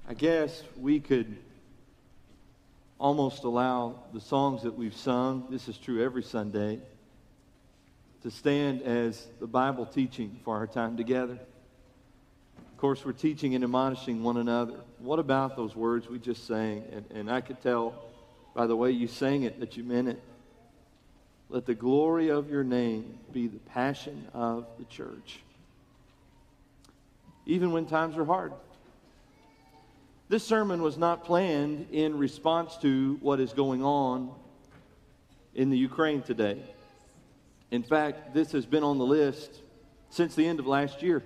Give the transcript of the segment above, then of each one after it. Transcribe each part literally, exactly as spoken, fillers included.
I guess we could almost allow the songs that we've sung, this is true every Sunday, to stand as the Bible teaching for our time together. Of course, we're teaching and admonishing one another. What about those words we just sang? And, and I could tell by the way you sang it that you meant it. Let the glory of your name be the passion of the church. Even when times are hard. This sermon was not planned in response to what is going on in the Ukraine today. In fact, this has been on the list since the end of last year.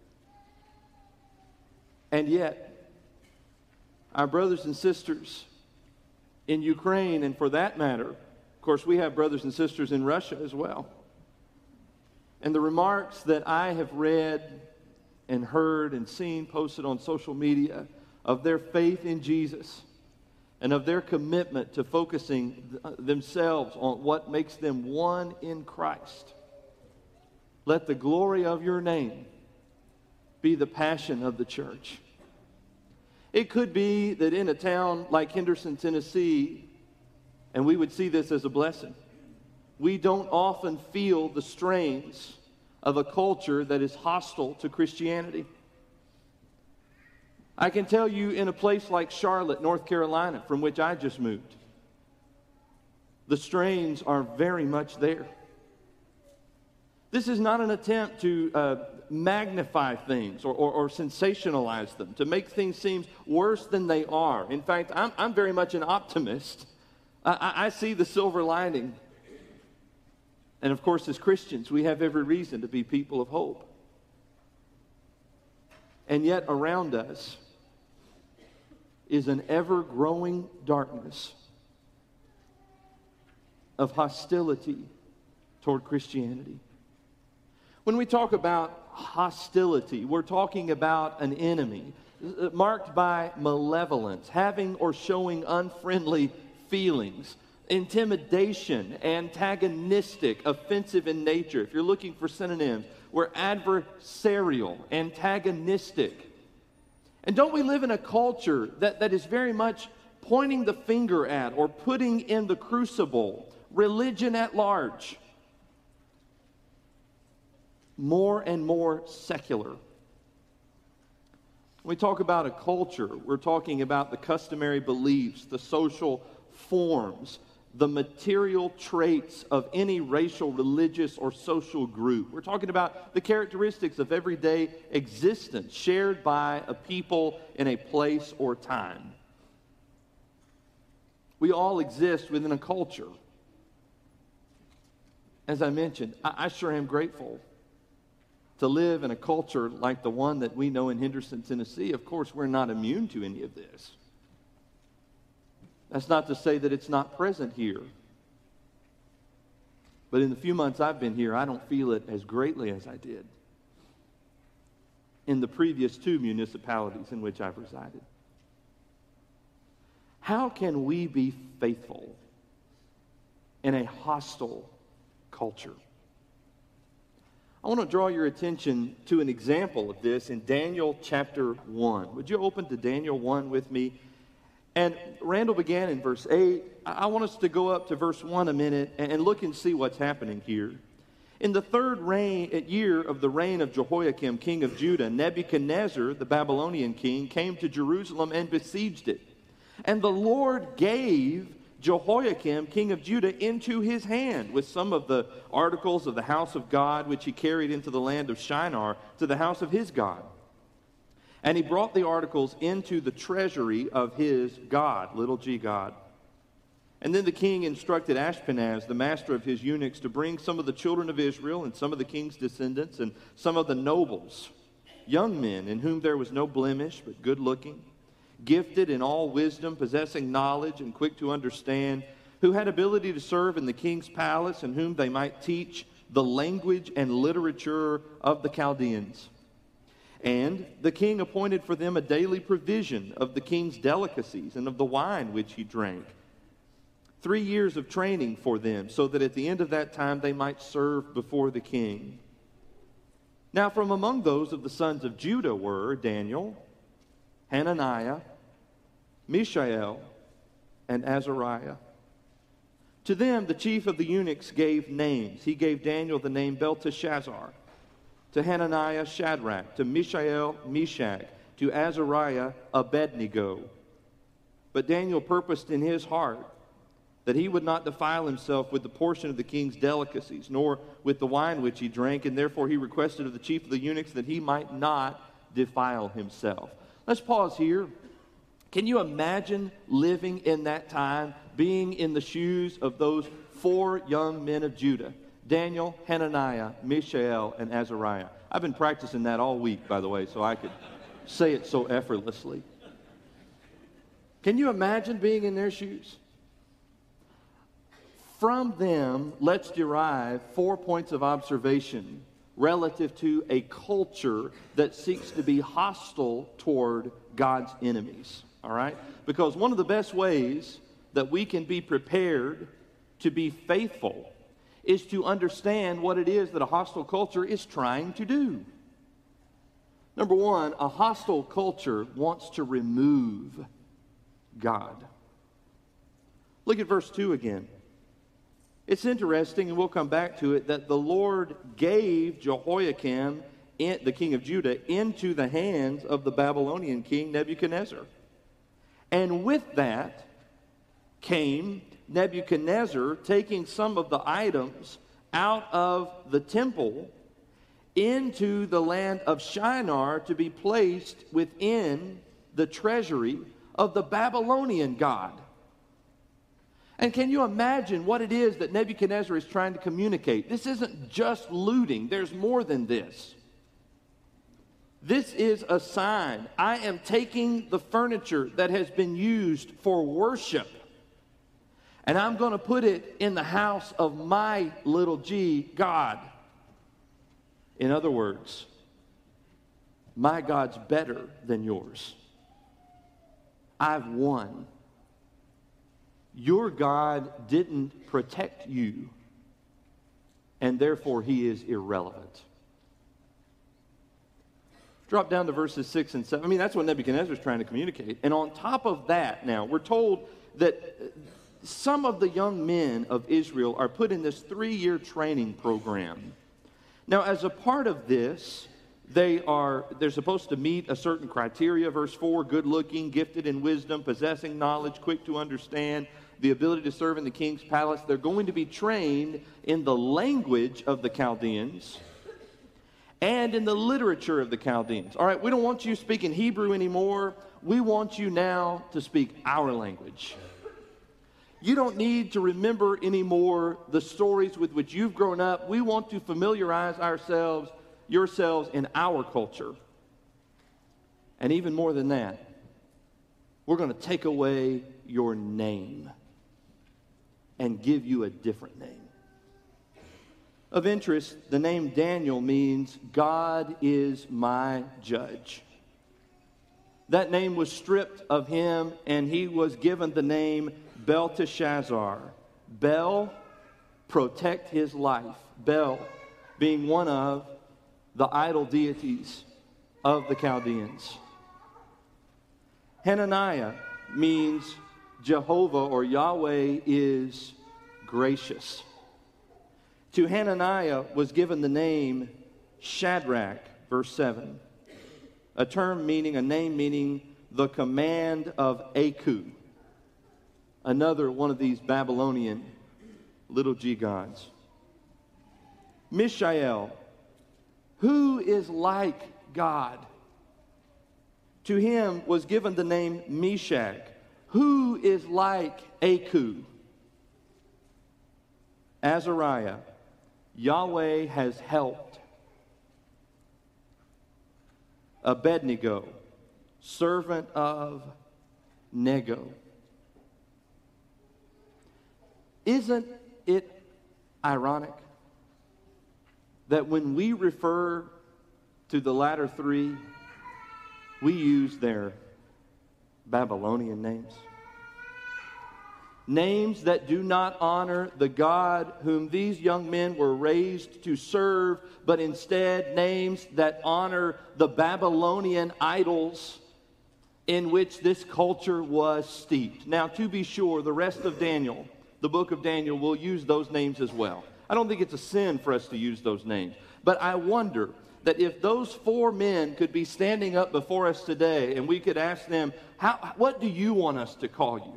And yet, our brothers and sisters in Ukraine, and for that matter, of course, we have brothers and sisters in Russia as well. And the remarks that I have read and heard and seen posted on social media of their faith in Jesus and of their commitment to focusing themselves on what makes them one in Christ. Let the glory of your name be the passion of the church. It could be that in a town like Henderson, Tennessee, and we would see this as a blessing, we don't often feel the strains of a culture that is hostile to Christianity. I can tell you in a place like Charlotte, North Carolina, from which I just moved, the strains are very much there. This is not an attempt to uh, magnify things or, or, or sensationalize them, to make things seem worse than they are. In fact, I'm, I'm very much an optimist. I, I see the silver lining. And of course, as Christians, we have every reason to be people of hope. And yet around us is an ever-growing darkness of hostility toward Christianity. When we talk about hostility, we're talking about an enemy marked by malevolence, having or showing unfriendly feelings, intimidation, antagonistic, offensive in nature. If you're looking for synonyms, we're adversarial, antagonistic. And don't we live in a culture that, that is very much pointing the finger at or putting in the crucible religion at large? More and more secular. When we talk about a culture, we're talking about the customary beliefs, the social forms, the material traits of any racial, religious, or social group. We're talking about the characteristics of everyday existence shared by a people in a place or time. We all exist within a culture. As I mentioned, I, I sure am grateful to live in a culture like the one that we know in Henderson, Tennessee. Of course, we're not immune to any of this. That's not to say that it's not present here. But in the few months I've been here, I don't feel it as greatly as I did in the previous two municipalities in which I've resided. How can we be faithful in a hostile culture? I want to draw your attention to an example of this in Daniel chapter one. Would you open to Daniel one with me? And Randall began in verse eight. I want us to go up to verse one a minute and look and see what's happening here. In the third reign, year of the reign of Jehoiakim, king of Judah, Nebuchadnezzar, the Babylonian king, came to Jerusalem and besieged it. And the Lord gave Jehoiakim, king of Judah, into his hand with some of the articles of the house of God, which he carried into the land of Shinar to the house of his God. And he brought the articles into the treasury of his God, little g God. And then the king instructed Ashpenaz, the master of his eunuchs, to bring some of the children of Israel and some of the king's descendants and some of the nobles, young men in whom there was no blemish, but good looking, gifted in all wisdom, possessing knowledge and quick to understand, who had ability to serve in the king's palace, and whom they might teach the language and literature of the Chaldeans. And the king appointed for them a daily provision of the king's delicacies and of the wine which he drank. Three years of training for them, so that at the end of that time they might serve before the king. Now from among those of the sons of Judah were Daniel, Hananiah, Mishael, and Azariah. To them, the chief of the eunuchs gave names. He gave Daniel the name Belteshazzar, to Hananiah, Shadrach, to Mishael, Meshach, to Azariah, Abednego. But Daniel purposed in his heart that he would not defile himself with the portion of the king's delicacies, nor with the wine which he drank, and therefore he requested of the chief of the eunuchs that he might not defile himself. Let's pause here. Can you imagine living in that time, being in the shoes of those four young men of Judah? Daniel, Hananiah, Mishael, and Azariah. I've been practicing that all week, by the way, so I could say it so effortlessly. Can you imagine being in their shoes? From them, let's derive four points of observation relative to a culture that seeks to be hostile toward God's enemies. All right? Because one of the best ways that we can be prepared to be faithful is to understand what it is that a hostile culture is trying to do. Number one, a hostile culture wants to remove God. Look at verse two again. It's interesting, and we'll come back to it, that the Lord gave Jehoiakim, the king of Judah, into the hands of the Babylonian king Nebuchadnezzar. And with that came Nebuchadnezzar taking some of the items out of the temple into the land of Shinar to be placed within the treasury of the Babylonian god. And can you imagine what it is that Nebuchadnezzar is trying to communicate? This isn't just looting. There's more than this. This is a sign. I am taking the furniture that has been used for worship, and I'm going to put it in the house of my little g God. In other words, my God's better than yours. I've won. Your God didn't protect you, and therefore he is irrelevant. Drop down to verses six and seven. I mean, that's what Nebuchadnezzar is trying to communicate. And on top of that, now, we're told that some of the young men of Israel are put in this three-year training program. Now, as a part of this, they are, they're supposed to meet a certain criteria. Verse four, good-looking, gifted in wisdom, possessing knowledge, quick to understand, the ability to serve in the king's palace. They're going to be trained in the language of the Chaldeans and in the literature of the Chaldeans. All right, we don't want you speaking Hebrew anymore. We want you now to speak our language. You don't need to remember anymore the stories with which you've grown up. We want to familiarize ourselves, yourselves, in our culture. And even more than that, we're going to take away your name and give you a different name. Of interest, the name Daniel means God is my judge. That name was stripped of him, and he was given the name Belteshazzar. Bel, protect his life. Bel being one of the idol deities of the Chaldeans. Hananiah means Jehovah or Yahweh is gracious. To Hananiah was given the name Shadrach, verse seven, a term meaning, a name meaning the command of Aku, another one of these Babylonian little g gods. Mishael, who is like God? To him was given the name Meshach, who is like Aku. Azariah, Yahweh has helped. Abednego, servant of Nego. Isn't it ironic that when we refer to the latter three, we use their Babylonian names? Names that do not honor the God whom these young men were raised to serve, but instead names that honor the Babylonian idols in which this culture was steeped. Now, to be sure, the rest of Daniel, the book of Daniel, will use those names as well. I don't think it's a sin for us to use those names. But I wonder that if those four men could be standing up before us today and we could ask them, How, what do you want us to call you?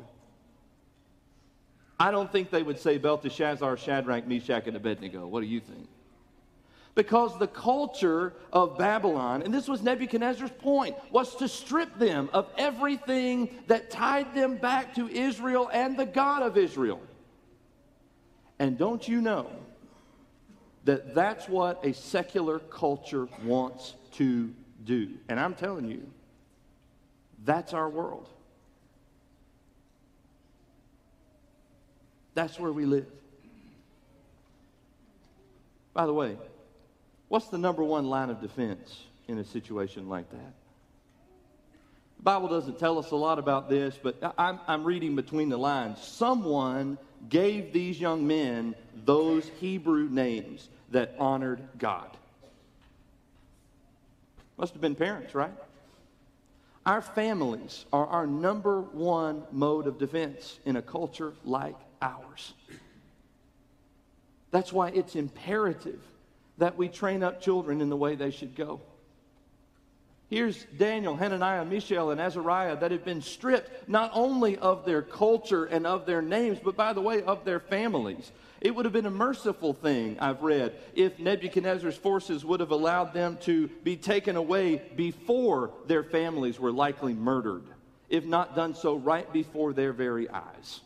I don't think they would say Belteshazzar, Shadrach, Meshach, and Abednego. What do you think? Because the culture of Babylon, and this was Nebuchadnezzar's point, was to strip them of everything that tied them back to Israel and the God of Israel. And don't you know that that's what a secular culture wants to do? And I'm telling you, that's our world. That's where we live. By the way, what's the number one line of defense in a situation like that? The Bible doesn't tell us a lot about this, but I'm, I'm reading between the lines. Someone gave these young men those Hebrew names that honored God. Must have been parents, right? Our families are our number one mode of defense in a culture like ours. That's why it's imperative that we train up children in the way they should go. Here's Daniel, Hananiah, Mishael, and Azariah that have been stripped not only of their culture and of their names, but by the way, of their families. It would have been a merciful thing, I've read, if Nebuchadnezzar's forces would have allowed them to be taken away before their families were likely murdered, if not done so right before their very eyes.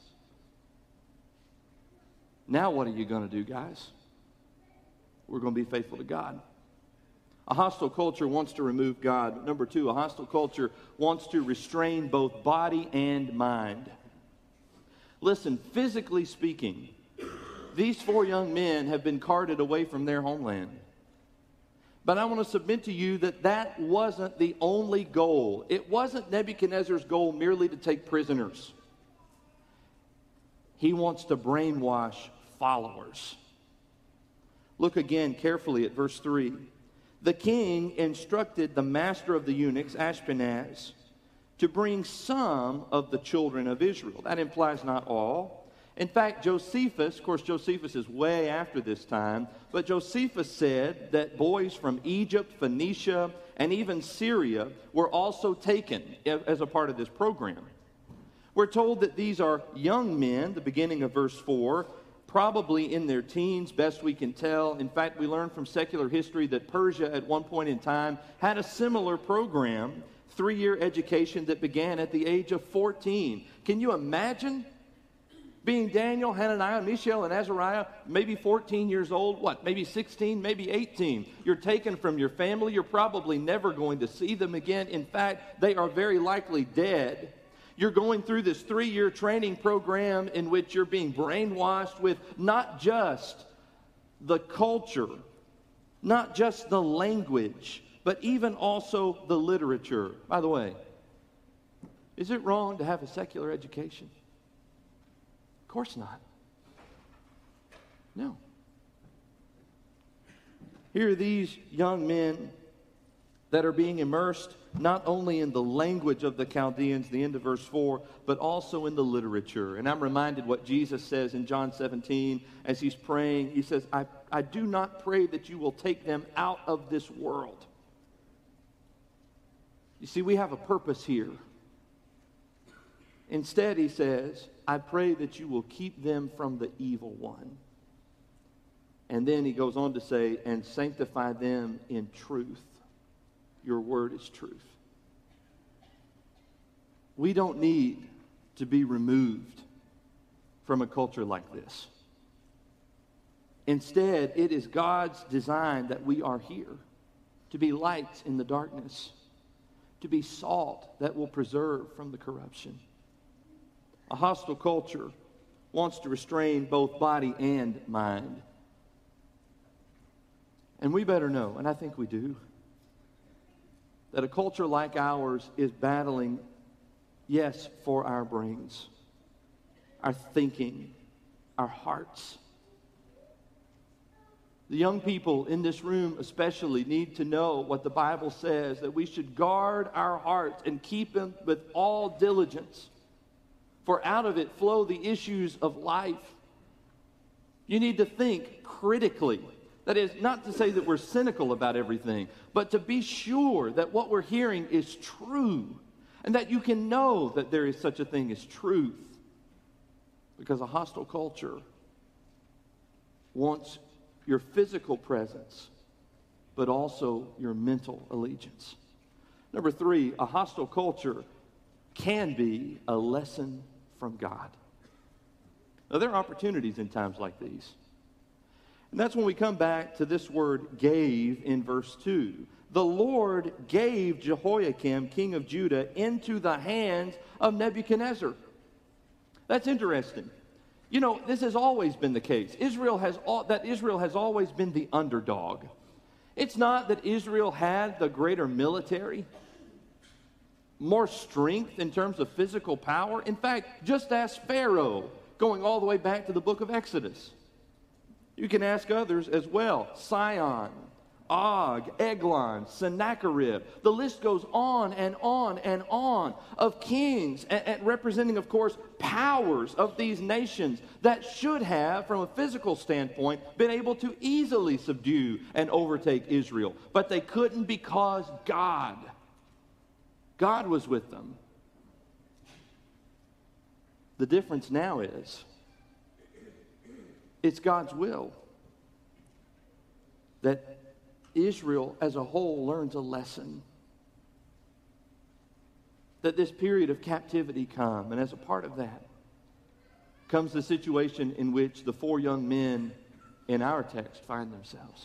Now what are you going to do, guys? We're going to be faithful to God. A hostile culture wants to remove God. Number two, a hostile culture wants to restrain both body and mind. Listen, physically speaking, these four young men have been carted away from their homeland. But I want to submit to you that that wasn't the only goal. It wasn't Nebuchadnezzar's goal merely to take prisoners. He wants to brainwash followers. Look again carefully at verse three. The king instructed the master of the eunuchs, Ashpenaz, to bring some of the children of Israel. That implies not all. In fact, Josephus, of course, Josephus is way after this time, but Josephus said that boys from Egypt, Phoenicia, and even Syria were also taken as a part of this program. We're told that these are young men, the beginning of verse four, probably in their teens, best we can tell. In fact, we learn from secular history that Persia at one point in time had a similar program, three-year education that began at the age of fourteen. Can you imagine being Daniel, Hananiah, Mishael, and Azariah, maybe fourteen years old, what, maybe sixteen, maybe eighteen? You're taken from your family. You're probably never going to see them again. In fact, they are very likely dead. You're going through this three-year training program in which you're being brainwashed with not just the culture, not just the language, but even also the literature. By the way, is it wrong to have a secular education? Of course not. No. Here are these young men that are being immersed not only in the language of the Chaldeans, the end of verse four, but also in the literature. And I'm reminded what Jesus says in John seventeen as he's praying. He says, I, I do not pray that you will take them out of this world. You see, we have a purpose here. Instead, he says, I pray that you will keep them from the evil one. And then he goes on to say, and sanctify them in truth. Your word is truth. We don't need to be removed from a culture like this. Instead, it is God's design that we are here to be lights in the darkness, to be salt that will preserve from the corruption. A hostile culture wants to restrain both body and mind. And we better know, and I think we do, that a culture like ours is battling, yes, for our brains, our thinking, our hearts. The young people in this room especially need to know what the Bible says, that we should guard our hearts and keep them with all diligence, for out of it flow the issues of life. You need to think critically. That is, not to say that we're cynical about everything, but to be sure that what we're hearing is true, and that you can know that there is such a thing as truth. Because a hostile culture wants your physical presence, but also your mental allegiance. Number three, a hostile culture can be a lesson from God. Now, there are opportunities in times like these. And that's when we come back to this word gave in verse two. The Lord gave Jehoiakim, king of Judah, into the hands of Nebuchadnezzar. That's interesting. You know, this has always been the case. Israel has all, that Israel has always been the underdog. It's not that Israel had the greater military, more strength in terms of physical power. In fact, just ask Pharaoh, going all the way back to the book of Exodus. You can ask others as well. Sihon, Og, Eglon, Sennacherib. The list goes on and on and on of kings, and, and representing, of course, powers of these nations that should have, from a physical standpoint, been able to easily subdue and overtake Israel. But they couldn't because God, God was with them. The difference now is, it's God's will that Israel as a whole learns a lesson. That this period of captivity come, and as a part of that comes the situation in which the four young men in our text find themselves.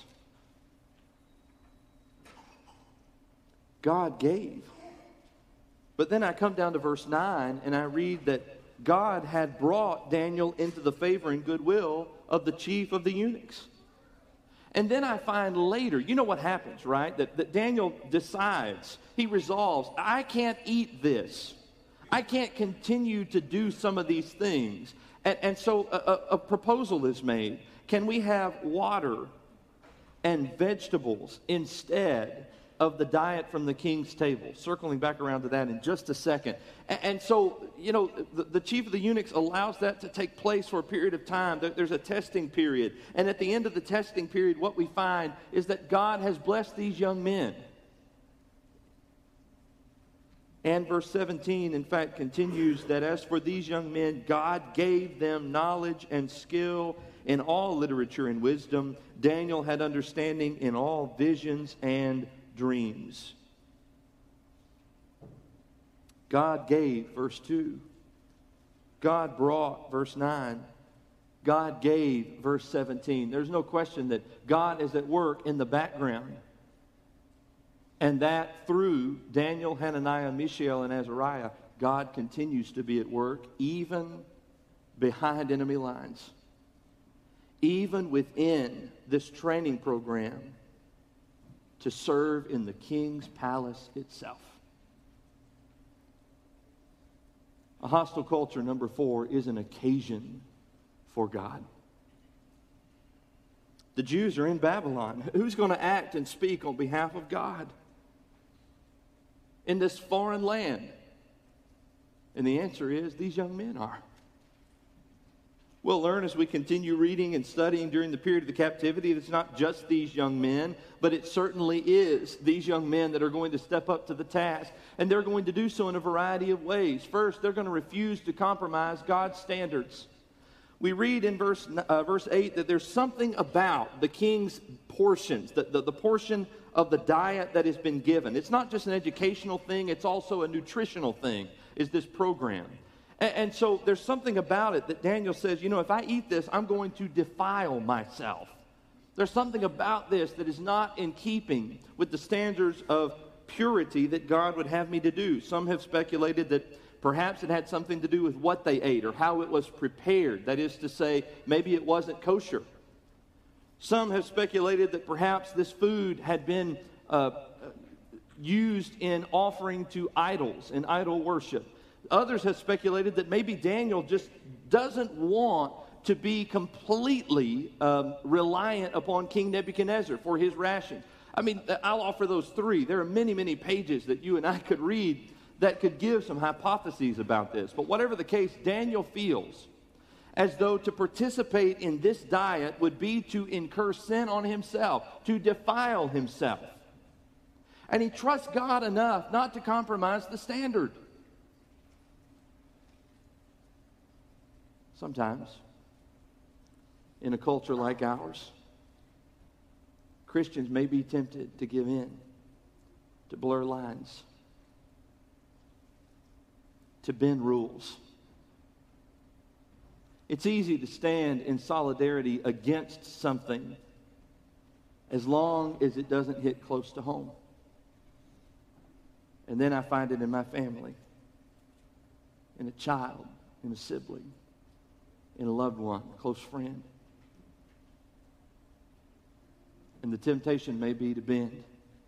God gave. But then I come down to verse nine and I read that God had brought Daniel into the favor and goodwill of the chief of the eunuchs. And then I find later, you know what happens, right? That, that Daniel decides, he resolves, I can't eat this. I can't continue to do some of these things. And, and so a, a, a proposal is made. Can we have water and vegetables instead of the diet from the king's table? Circling back around to that in just a second. And, and so, you know, the, the chief of the eunuchs allows that to take place for a period of time. There, there's a testing period. And at the end of the testing period, what we find is that God has blessed these young men. And verse seventeen, in fact, continues that as for these young men, God gave them knowledge and skill in all literature and wisdom. Daniel had understanding in all visions and dreams. God gave, verse two. God brought, verse nine. God gave, verse seventeen. There's no question that God is at work in the background. And that through Daniel, Hananiah, Mishael, and Azariah, God continues to be at work even behind enemy lines. Even within this training program to serve in the king's palace itself. A hostile culture, number four, is an occasion for God. The Jews are in Babylon. Who's going to act and speak on behalf of God in this foreign land? And the answer is, these young men are. We'll learn as we continue reading and studying during the period of the captivity that it's not just these young men, but it certainly is these young men that are going to step up to the task. And they're going to do so in a variety of ways. First, they're going to refuse to compromise God's standards. We read in verse, uh, verse eight that there's something about the king's portions, the, the, the portion of the diet that has been given. It's not just an educational thing, it's also a nutritional thing, is this program. And so there's something about it that Daniel says, you know, if I eat this, I'm going to defile myself. There's something about this that is not in keeping with the standards of purity that God would have me to do. Some have speculated that perhaps it had something to do with what they ate or how it was prepared. That is to say, maybe it wasn't kosher. Some have speculated that perhaps this food had been uh, used in offering to idols, in idol worship. Others have speculated that maybe Daniel just doesn't want to be completely um, reliant upon King Nebuchadnezzar for his rations. I mean, I'll offer those three. There are many, many pages that you and I could read that could give some hypotheses about this. But whatever the case, Daniel feels as though to participate in this diet would be to incur sin on himself, to defile himself. And he trusts God enough not to compromise the standard. Sometimes, in a culture like ours, Christians may be tempted to give in, to blur lines, to bend rules. It's easy to stand in solidarity against something as long as it doesn't hit close to home. And then I find it in my family, in a child, in a sibling, in a loved one, a close friend. And the temptation may be to bend.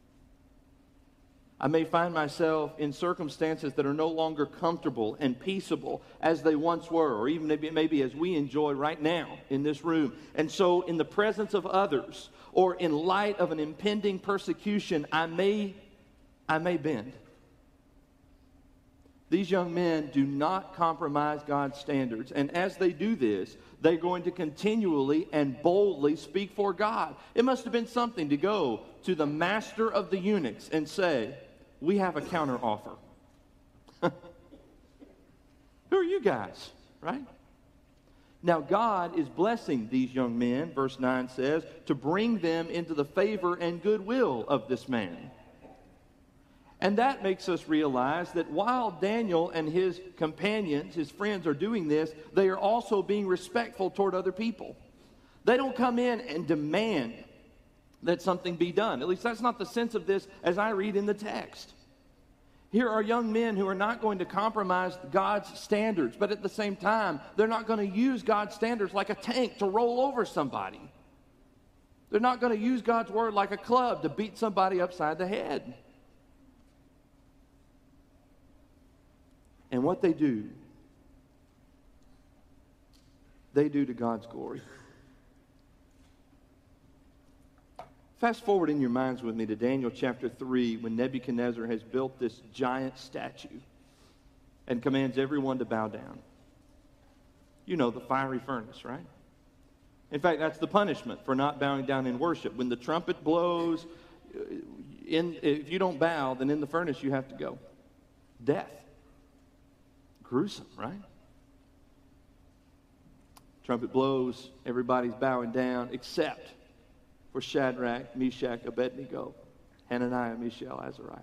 I may find myself in circumstances that are no longer comfortable and peaceable as they once were, or even maybe, maybe as we enjoy right now in this room. And so in the presence of others, or in light of an impending persecution, I may, I may bend. These young men do not compromise God's standards. And as they do this, they're going to continually and boldly speak for God. It must have been something to go to the master of the eunuchs and say, we have a counter offer. Who are you guys, right? Now God is blessing these young men, verse nine says, to bring them into the favor and goodwill of this man. And that makes us realize that while Daniel and his companions, his friends, are doing this, they are also being respectful toward other people. They don't come in and demand that something be done. At least that's not the sense of this as I read in the text. Here are young men who are not going to compromise God's standards, but at the same time, they're not going to use God's standards like a tank to roll over somebody. They're not going to use God's word like a club to beat somebody upside the head. And what they do, they do to God's glory. Fast forward in your minds with me to Daniel chapter three, when Nebuchadnezzar has built this giant statue and commands everyone to bow down. You know, the fiery furnace, right? In fact, that's the punishment for not bowing down in worship. When the trumpet blows, in, if you don't bow, then in the furnace you have to go. Death. Gruesome, right? Trumpet blows, everybody's bowing down, except for Shadrach, Meshach, Abednego, Hananiah, Mishael, Azariah.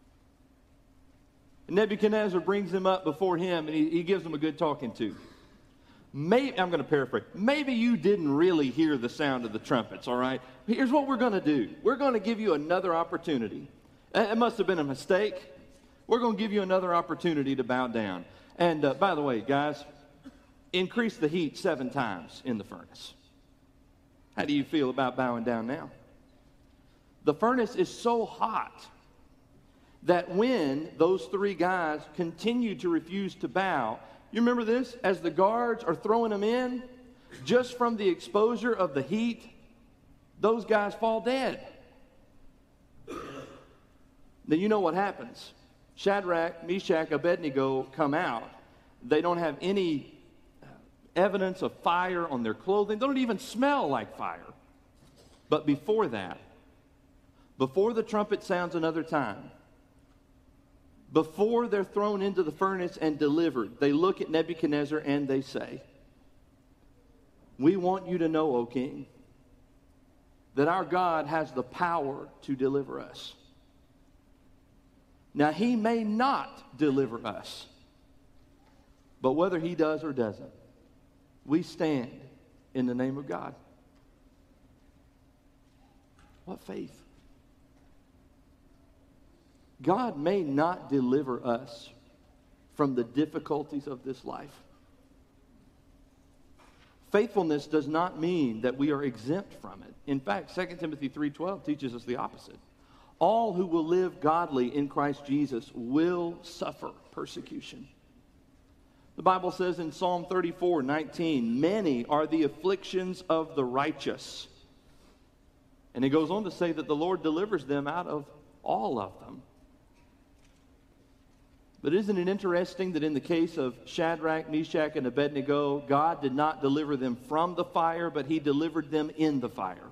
And Nebuchadnezzar brings them up before him, and he, he gives them a good talking to. Maybe, I'm going to paraphrase. Maybe you didn't really hear the sound of the trumpets, all right? Here's what we're going to do. We're going to give you another opportunity. It must have been a mistake. We're going to give you another opportunity to bow down. And uh, by the way, guys, increase the heat seven times in the furnace. How do you feel about bowing down now? The furnace is so hot that when those three guys continue to refuse to bow, you remember this? As the guards are throwing them in, just from the exposure of the heat, those guys fall dead. Then you know what happens. Shadrach, Meshach, Abednego come out. They don't have any evidence of fire on their clothing. They don't even smell like fire. But before that, before the trumpet sounds another time, before they're thrown into the furnace and delivered, they look at Nebuchadnezzar and they say, we want you to know, O king, that our God has the power to deliver us. Now, he may not deliver us, but whether he does or doesn't, we stand in the name of God. What faith? God may not deliver us from the difficulties of this life. Faithfulness does not mean that we are exempt from it. In fact, Second Timothy three twelve teaches us the opposite. All who will live godly in Christ Jesus will suffer persecution. The Bible says in Psalm thirty-four nineteen, many are the afflictions of the righteous. And it goes on to say that the Lord delivers them out of all of them. But isn't it interesting that in the case of Shadrach, Meshach, and Abednego, God did not deliver them from the fire, but He delivered them in the fire.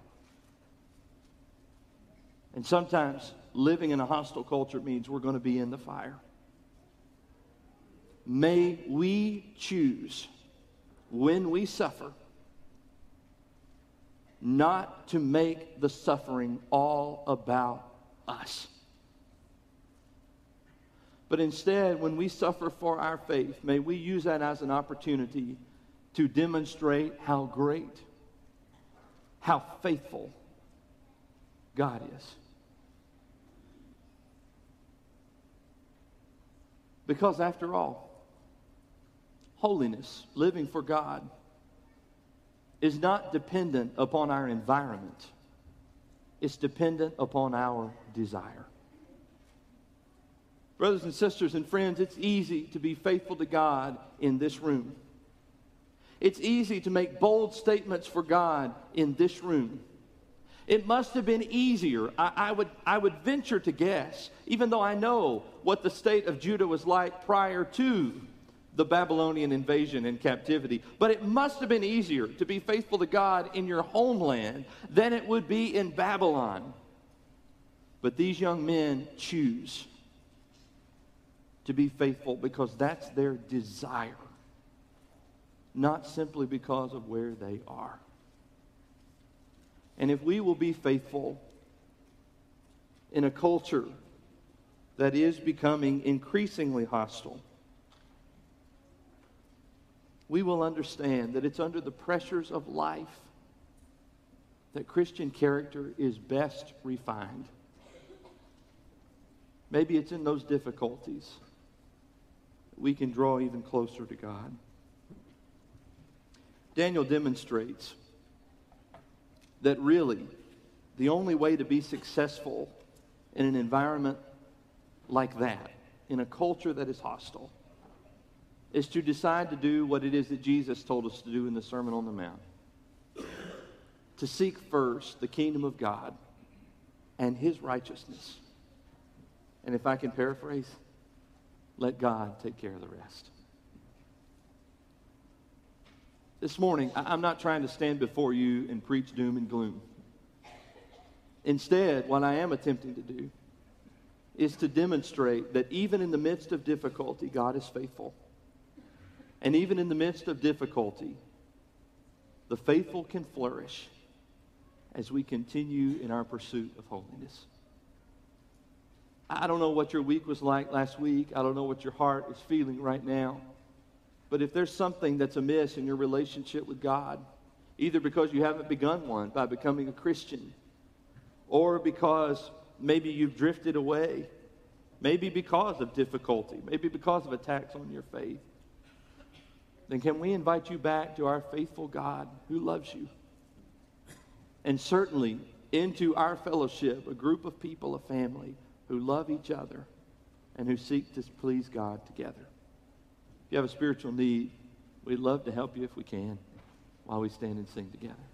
And sometimes living in a hostile culture means we're going to be in the fire. May we choose, when we suffer, not to make the suffering all about us. But instead, when we suffer for our faith, may we use that as an opportunity to demonstrate how great, how faithful God is. Because after all, holiness, living for God, is not dependent upon our environment. It's dependent upon our desire. Brothers and sisters and friends, it's easy to be faithful to God in this room. It's easy to make bold statements for God in this room. It must have been easier, I, I would, I would venture to guess, even though I know what the state of Judah was like prior to the Babylonian invasion and captivity. But it must have been easier to be faithful to God in your homeland than it would be in Babylon. But these young men choose to be faithful because that's their desire, not simply because of where they are. And if we will be faithful in a culture that is becoming increasingly hostile, we will understand that it's under the pressures of life that Christian character is best refined. Maybe it's in those difficulties that we can draw even closer to God. Daniel demonstrates that really the only way to be successful in an environment like that, in a culture that is hostile, is to decide to do what it is that Jesus told us to do in the Sermon on the Mount. To seek first the kingdom of God and His righteousness. And if I can paraphrase, let God take care of the rest. This morning, I'm not trying to stand before you and preach doom and gloom. Instead, what I am attempting to do is to demonstrate that even in the midst of difficulty, God is faithful. And even in the midst of difficulty, the faithful can flourish as we continue in our pursuit of holiness. I don't know what your week was like last week. I don't know what your heart is feeling right now. But if there's something that's amiss in your relationship with God, either because you haven't begun one by becoming a Christian, or because maybe you've drifted away, maybe because of difficulty, maybe because of attacks on your faith, then can we invite you back to our faithful God who loves you? And certainly into our fellowship, a group of people, a family who love each other and who seek to please God together. If you have a spiritual need, we'd love to help you if we can while we stand and sing together.